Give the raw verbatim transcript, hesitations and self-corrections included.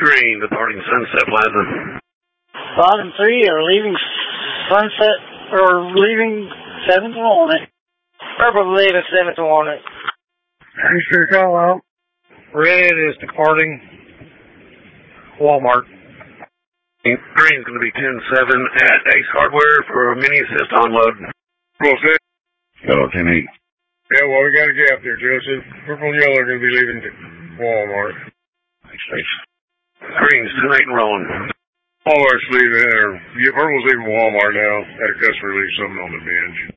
Green, departing Sunset Plaza. Five and three are leaving Sunset, or leaving seventh and Walnut. Purple leaving seventh and Walnut. Sure call out. Red is departing Walmart. Green's going to be ten seven at Ace Hardware for a mini assist onload. Roll set. Hello, ten eight. Yeah, well, we got a gap there, Joseph. Purple and yellow are going to be leaving Walmart. Green's ten eight and rolling. Walmart's leaving, or yeah, Purple's leaving Walmart now. Had a customer leave something on the bench.